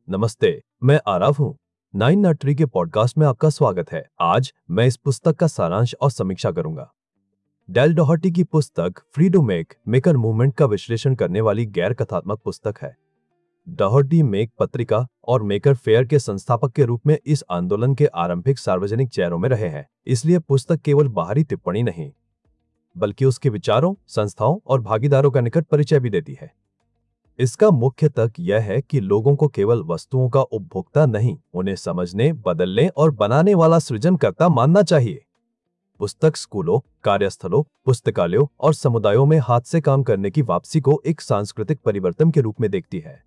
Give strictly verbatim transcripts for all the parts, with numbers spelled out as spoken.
नमस्ते, मैं आरव हूँ। नाइन नर्सरी के पॉडकास्ट में आपका स्वागत है। आज मैं इस पुस्तक का सारांश और समीक्षा करूंगा। डेल डोहर्टी की पुस्तक free to make maker movement का विश्लेषण करने वाली गैर कथात्मक पुस्तक है। डोहर्टी मेक पत्रिका और मेकर फेयर के संस्थापक के रूप में इस आंदोलन के आरंभिक सार्वजनिक चेहरों में रहे हैं। इसलिए पुस्तक केवल बाहरी टिप्पणी नहीं, बल्कि उसके विचारों, संस्थाओं और भागीदारों का निकट परिचय भी देती है। इसका मुख्य तर्क यह है कि लोगों को केवल वस्तुओं का उपभोक्ता नहीं, उन्हें समझने, बदलने और बनाने वाला सृजनकर्ता मानना चाहिए। पुस्तक स्कूलों, कार्यस्थलों, पुस्तकालयों और समुदायों में हाथ से काम करने की वापसी को एक सांस्कृतिक परिवर्तन के रूप में देखती है।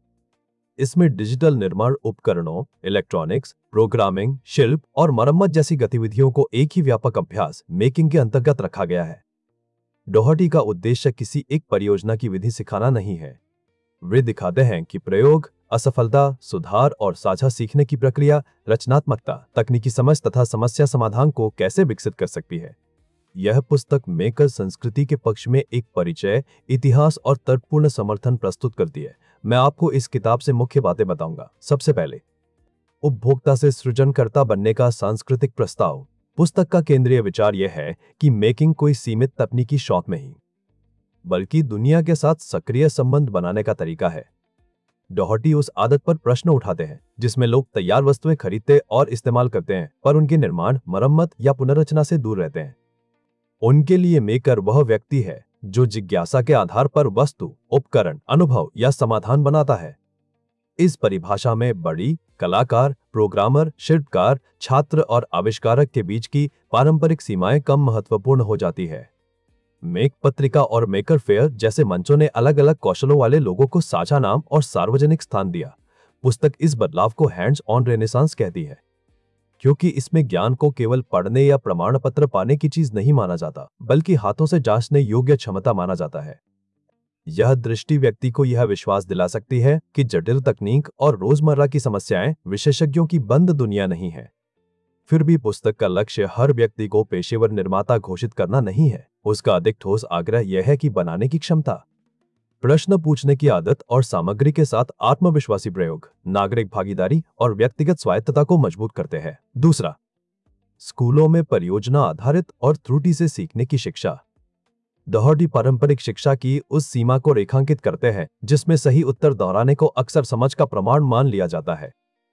इसमें डिजिटल निर्माण उपकरणों, इलेक्ट्रॉनिक्स, प्रोग्रामिंग, शिल्प और मरम्मत जैसी गतिविधियों को एक ही व्यापक अभ्यास मेकिंग के अंतर्गत रखा गया है। डोहर्टी का उद्देश्य किसी एक परियोजना की विधि सिखाना नहीं है। वे दिखाते हैं कि प्रयोग, असफलता, सुधार और साझा सीखने की प्रक्रिया रचनात्मकता, तकनीकी समझ तथा समस्या समाधान को कैसे विकसित कर सकती है। यह पुस्तक मेकर संस्कृति के पक्ष में एक परिचय, इतिहास और तर्कपूर्ण समर्थन प्रस्तुत करती है। मैं आपको इस किताब से मुख्य बातें बताऊंगा। सबसे पहले, उपभोक्ता से सृजनकर्ता बनने का सांस्कृतिक प्रस्ताव। पुस्तक का केंद्रीय विचार यह है कि मेकिंग कोई सीमित तकनीकी शौक नहीं, बल्कि दुनिया के साथ सक्रिय संबंध बनाने का तरीका है। डोहर्टी उस आदत पर प्रश्न उठाते हैं जिसमें लोग तैयार वस्तुएं खरीदते और इस्तेमाल करते हैं, पर उनके निर्माण, मरम्मत या पुनर्रचना से दूर रहते हैं। उनके लिए मेकर वह व्यक्ति है जो जिज्ञासा के आधार पर वस्तु, उपकरण, अनुभव या समाधान बनाता है। इस परिभाषा में बड़ी कलाकार, प्रोग्रामर, शिल्पकार, छात्र और आविष्कारक के बीच की पारंपरिक सीमाएं कम महत्वपूर्ण हो जाती है। मेक पत्रिका और मेकर फेयर जैसे मंचों ने अलग अलग कौशलों वाले लोगों को साझा नाम और सार्वजनिक स्थान दिया। पुस्तक इस बदलाव को हैंड्स ऑन रेनेसांस कहती है, क्योंकि इसमें ज्ञान को केवल पढ़ने या प्रमाण पत्र पाने की चीज नहीं माना जाता, बल्कि हाथों से जांचने योग्य क्षमता माना जाता है। यह दृष्टि व्यक्ति को यह विश्वास दिला सकती है कि जटिल तकनीक और रोजमर्रा की समस्याएं विशेषज्ञों की बंद दुनिया नहीं है। फिर भी पुस्तक का लक्ष्य हर व्यक्ति को पेशेवर निर्माता घोषित करना नहीं है। उसका अधिक ठोस आग्रह यह है कि बनाने की क्षमता, प्रश्न पूछने की आदत और सामग्री के साथ आत्मविश्वासी प्रयोग नागरिक भागीदारी और व्यक्तिगत स्वायत्तता को मजबूत करते हैं। दूसरा, स्कूलों में परियोजना आधारित और त्रुटि से सीखने की शिक्षा। डोहर्टी पारंपरिक शिक्षा की उस सीमा को रेखांकित करते हैं जिसमें सही उत्तर दोहराने को अक्सर समझ का प्रमाण मान लिया जाता है।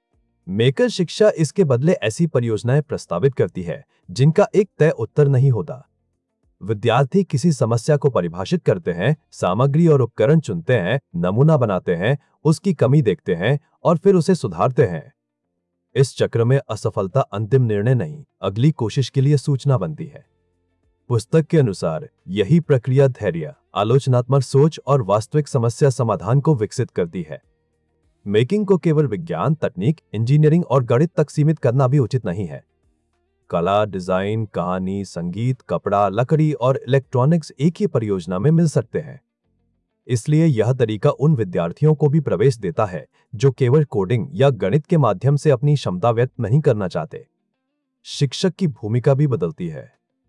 मेकर शिक्षा इसके बदले ऐसी परियोजनाएं प्रस्तावित करती है जिनका एक तय उत्तर नहीं होता। विद्यार्थी किसी समस्या को परिभाषित करते हैं, सामग्री और उपकरण चुनते हैं, नमूना बनाते हैं, उसकी कमी देखते हैं और फिर उसे सुधारते हैं। इस चक्र में असफलता अंतिम निर्णय नहीं, अगली कोशिश के लिए सूचना बनती है। पुस्तक के अनुसार यही प्रक्रिया धैर्य, आलोचनात्मक सोच और वास्तविक समस्या समाधान को विकसित करती है। मेकिंग को केवल विज्ञान, तकनीक, इंजीनियरिंग और गणित तक सीमित करना भी उचित नहीं है। कला, डिजाइन, कहानी, संगीत, कपड़ा, लकड़ी और इलेक्ट्रॉनिक्स एक ही परियोजना में मिल सकते हैं। इसलिए यह तरीका उन विद्यार्थियों को भी प्रवेश देता है जो केवल कोडिंग या गणित के माध्यम से अपनी क्षमता व्यक्त नहीं करना चाहते। शिक्षक की भूमिका भी बदलती है।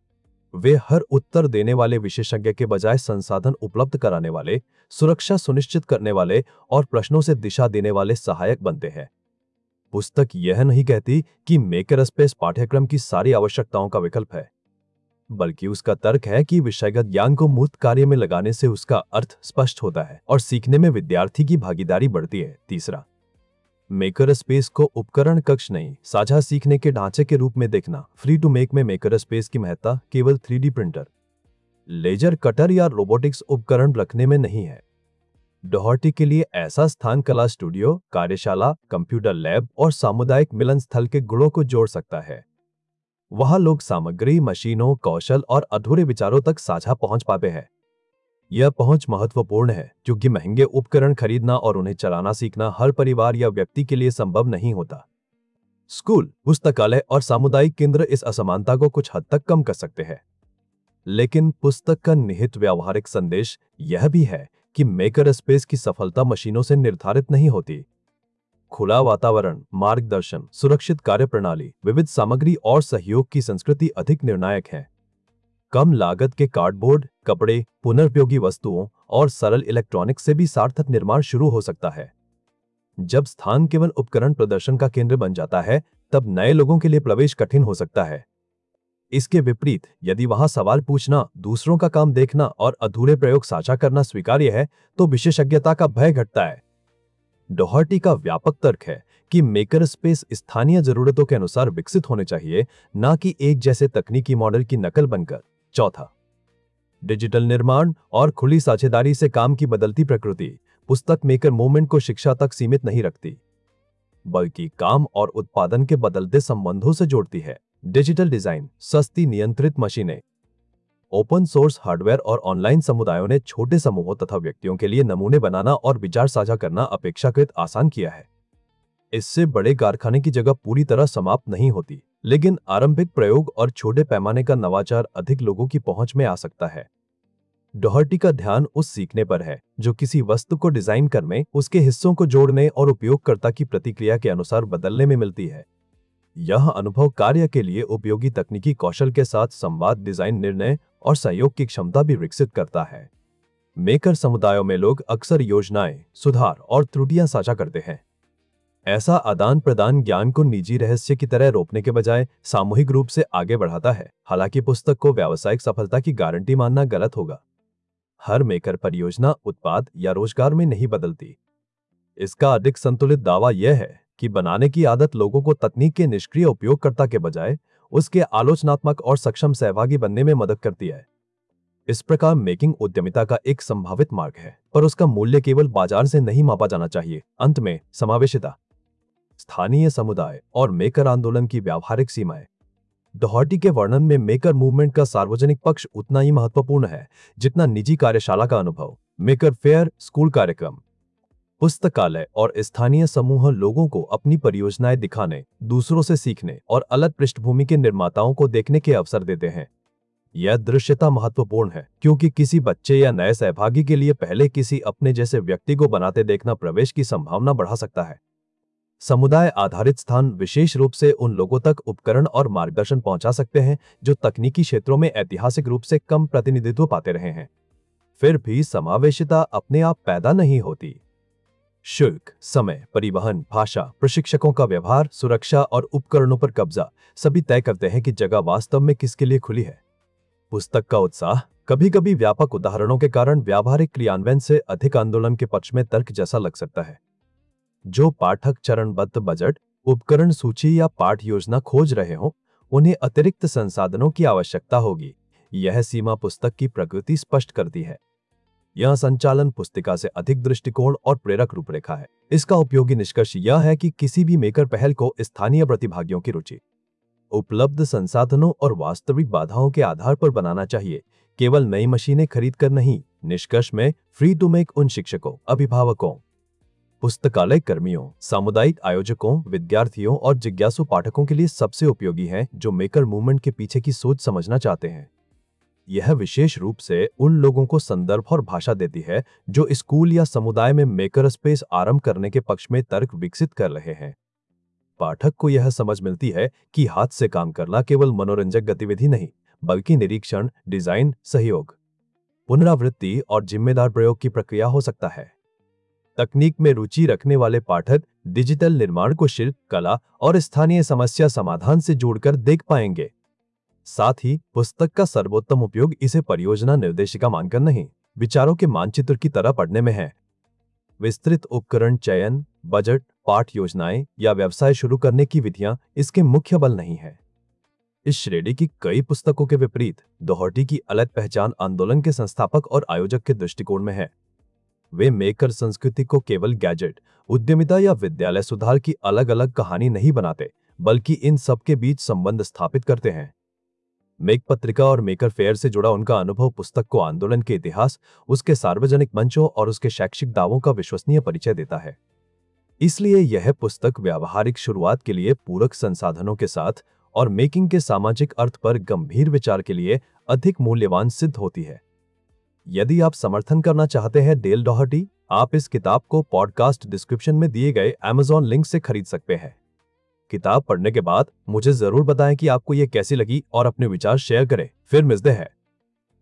वे हर उत्तर देने वाले विशेषज्ञ के बजाय संसाधन उपलब्ध कराने वाले, सुरक्षा सुनिश्चित करने वाले और प्रश्नों से दिशा देने वाले सहायक बनते हैं। पुस्तक यह नहीं कहती कि मेकर स्पेस पाठ्यक्रम की सारी आवश्यकताओं का विकल्प है, बल्कि उसका तर्क है कि विषयगत ज्ञान को मूर्त कार्य में लगाने से उसका अर्थ स्पष्ट होता है और सीखने में विद्यार्थी की भागीदारी बढ़ती है। तीसरा, मेकर स्पेस को उपकरण कक्ष नहीं, साझा सीखने के ढांचे के रूप में देखना। फ्री टू मेक में मेकर स्पेस की महत्ता केवल three D printer, laser cutter या रोबोटिक्स उपकरण रखने में नहीं है। डोहर्टी के लिए ऐसा स्थान कला स्टूडियो, कार्यशाला, कंप्यूटर लैब और सामुदायिक मिलन स्थल के गुणों को जोड़ सकता है। वहां लोग सामग्री, मशीनों, कौशल और अधूरे विचारों तक साझा पहुंच पाते हैं। यह पहुंच महत्वपूर्ण है क्योंकि महंगे उपकरण खरीदना और उन्हें चलाना सीखना हर परिवार या व्यक्ति के लिए संभव नहीं होता। स्कूल, पुस्तकालय और सामुदायिक केंद्र इस असमानता को कुछ हद तक कम कर सकते हैं। लेकिन पुस्तक का निहित व्यावहारिक संदेश यह भी है कि मेकर स्पेस की सफलता मशीनों से निर्धारित नहीं होती। खुला वातावरण, मार्गदर्शन, सुरक्षित कार्यप्रणाली, विविध सामग्री और सहयोग की संस्कृति अधिक निर्णायक है। कम लागत के कार्डबोर्ड, कपड़े, पुनर्पयोगी वस्तुओं और सरल इलेक्ट्रॉनिक्स से भी सार्थक निर्माण शुरू हो सकता है। जब स्थान केवल उपकरण प्रदर्शन का केंद्र बन जाता है, तब नए लोगों के लिए प्रवेश कठिन हो सकता है। इसके विपरीत, यदि वहां सवाल पूछना, दूसरों का काम देखना और अधूरे प्रयोग साझा करना स्वीकार्य है, तो विशेषज्ञता का भय घटता है। डॉहर्टी का व्यापक तर्क है कि मेकर स्पेस स्थानीय जरूरतों के अनुसार विकसित होने चाहिए, न कि एक जैसे तकनीकी मॉडल की नकल बनकर। चौथा, डिजिटल निर्माण और खुली साझेदारी से काम की बदलती प्रकृति पुस्तक मेकर मूवमेंट को शिक्षा तक सीमित नहीं रखती, बल्कि काम और उत्पादन के बदलते संबंधों से जोड़ती है। डिजिटल डिजाइन, सस्ती नियंत्रित मशीनें, ओपन सोर्स हार्डवेयर और ऑनलाइन समुदायों ने छोटे समूहों तथा व्यक्तियों के लिए नमूने बनाना और विचार साझा करना अपेक्षाकृत आसान किया है। इससे बड़े कारखाने की जगह पूरी तरह समाप्त नहीं होती, लेकिन आरंभिक प्रयोग और छोटे पैमाने का नवाचार अधिक लोगों की पहुंच में आ सकता है। डॉहर्टी का ध्यान उस सीखने पर है जो किसी वस्तु को डिजाइन करने, उसके हिस्सों को जोड़ने और उपयोगकर्ता की प्रतिक्रिया के अनुसार बदलने में मिलती है। यह अनुभव कार्य के लिए उपयोगी तकनीकी कौशल के साथ संवाद, डिजाइन, निर्णय और सहयोग की क्षमता भी विकसित करता है। मेकर समुदायों में लोग अक्सर योजनाएं, सुधार और त्रुटियां साझा करते हैं। ऐसा आदान प्रदान ज्ञान को निजी रहस्य की तरह रोकने के बजाय सामूहिक रूप से आगे बढ़ाता है। हालांकि पुस्तक को व्यावसायिक सफलता की गारंटी मानना गलत होगा। हर मेकर परियोजना उत्पाद या रोजगार में नहीं बदलती। इसका अधिक संतुलित दावा यह है कि बनाने की आदत लोगों को तकनीक के निष्क्रिय उपयोगकर्ता के बजाय उसके आलोचनात्मक और सक्षम सहभागी बनने में मदद करती है। इस प्रकार मेकिंग उद्यमिता का एक संभावित मार्ग है, पर उसका मूल्य केवल बाजार से नहीं मापा जाना चाहिए। अंत में, समावेशिता, स्थानीय समुदाय और मेकर आंदोलन की व्यावहारिक सीमाएं। डॉहर्टी के वर्णन में मेकर मूवमेंट का सार्वजनिक पक्ष उतना ही महत्वपूर्ण है जितना निजी कार्यशाला का अनुभव। मेकर फेयर, स्कूल कार्यक्रम, पुस्तकालय और स्थानीय समूह लोगों को अपनी परियोजनाएं दिखाने, दूसरों से सीखने और अलग पृष्ठभूमि के निर्माताओं को देखने के अवसर देते हैं। यह दृश्यता महत्वपूर्ण है क्योंकि किसी बच्चे या नए सहभागी के लिए पहले किसी अपने जैसे व्यक्ति को बनाते देखना प्रवेश की संभावना बढ़ा सकता है। समुदाय आधारित स्थान विशेष रूप से उन लोगों तक उपकरण और मार्गदर्शन पहुंचा सकते हैं जो तकनीकी क्षेत्रों में ऐतिहासिक रूप से कम प्रतिनिधित्व पाते रहे हैं। फिर भी समावेशिता अपने आप पैदा नहीं होती। शुल्क, समय, परिवहन, भाषा, प्रशिक्षकों का व्यवहार, सुरक्षा और उपकरणों पर कब्जा सभी तय करते हैं कि जगह वास्तव में किसके लिए खुली है। पुस्तक का उत्साह कभी कभी व्यापक उदाहरणों के कारण व्यावहारिक क्रियान्वयन से अधिक आंदोलन के पक्ष में तर्क जैसा लग सकता है। जो पाठक चरणबद्ध बजट, उपकरण सूची या पाठ योजना खोज रहे हो, उन्हें अतिरिक्त संसाधनों की आवश्यकता होगी। यह सीमा पुस्तक की प्रकृति स्पष्ट करती है। यह संचालन पुस्तिका से अधिक दृष्टिकोण और प्रेरक रूपरेखा है। इसका उपयोगी निष्कर्ष यह है कि किसी भी मेकर पहल को स्थानीय प्रतिभागियों की रुचि, उपलब्ध संसाधनों और वास्तविक बाधाओं के आधार पर बनाना चाहिए, केवल नई मशीनें खरीदकर नहीं। निष्कर्ष में, फ्री टू मेक उन शिक्षकों, अभिभावकों, पुस्तकालय कर्मियों, सामुदायिक आयोजकों, विद्यार्थियों और जिज्ञासु पाठकों के लिए सबसे उपयोगी है जो मेकर मूवमेंट के पीछे की सोच समझना चाहते हैं। यह विशेष रूप से उन लोगों को संदर्भ और भाषा देती है जो स्कूल या समुदाय में मेकर स्पेस आरंभ करने के पक्ष में तर्क विकसित कर रहे हैं। पाठक को यह समझ मिलती है कि हाथ से काम करना केवल मनोरंजक गतिविधि नहीं, बल्कि निरीक्षण, डिजाइन, सहयोग, पुनरावृत्ति और जिम्मेदार प्रयोग की प्रक्रिया हो सकता है। तकनीक में रुचि रखने वाले पाठक डिजिटल निर्माण को शिल्प, कला और स्थानीय समस्या समाधान से जोड़कर देख पाएंगे। साथ ही पुस्तक का सर्वोत्तम उपयोग इसे परियोजना निर्देशिका मानकर नहीं, विचारों के मानचित्र की तरह पढ़ने में है। विस्तृत उपकरण चयन, बजट, पाठ योजनाएं या व्यवसाय शुरू करने की विधियां इसके मुख्य बल नहीं है। इस श्रेणी की कई पुस्तकों के विपरीत डॉहर्टी की अलग पहचान आंदोलन के संस्थापक और आयोजक के दृष्टिकोण में है। वे मेकर संस्कृति को केवल गैजेट, उद्यमिता या विद्यालय सुधार की अलग अलग कहानी नहीं बनाते, बल्कि इन सब के बीच संबंध स्थापित करते हैं। मेक पत्रिका और मेकर फेयर से जुड़ा उनका अनुभव पुस्तक को आंदोलन के इतिहास, उसके सार्वजनिक मंचों और उसके शैक्षिक दावों का विश्वसनीय परिचय देता है। इसलिए यह पुस्तक व्यावहारिक शुरुआत के लिए पूरक संसाधनों के साथ और मेकिंग के सामाजिक अर्थ पर गंभीर विचार के लिए अधिक मूल्यवान सिद्ध होती है। यदि आप समर्थन करना चाहते हैं डेल डॉहर्टी, आप इस किताब को पॉडकास्ट डिस्क्रिप्शन में दिए गए अमेज़न लिंक से खरीद सकते हैं। किताब पढ़ने के बाद मुझे जरूर बताएं कि आपको ये कैसी लगी और अपने विचार शेयर करें। फिर मिलते हैं।